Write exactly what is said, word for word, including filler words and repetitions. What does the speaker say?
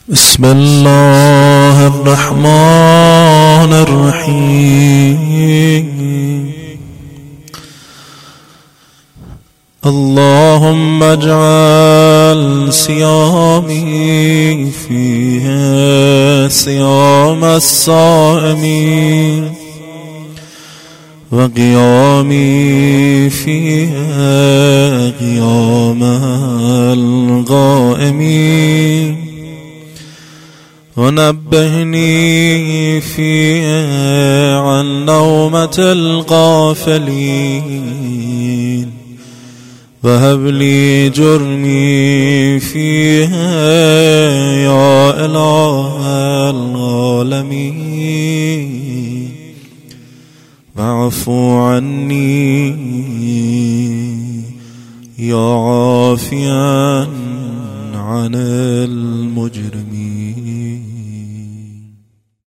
بسم الله الرحمن الرحيم. اللهم اجعل صيامي فيها صيام الصائمين، وقيامي فيها قيام القائمين، ونبهني فيها عن نومة الغافلين، وهب لي جرمي فيها يا إله العالمين، واعفو عني يا عافيا عن المجرمين.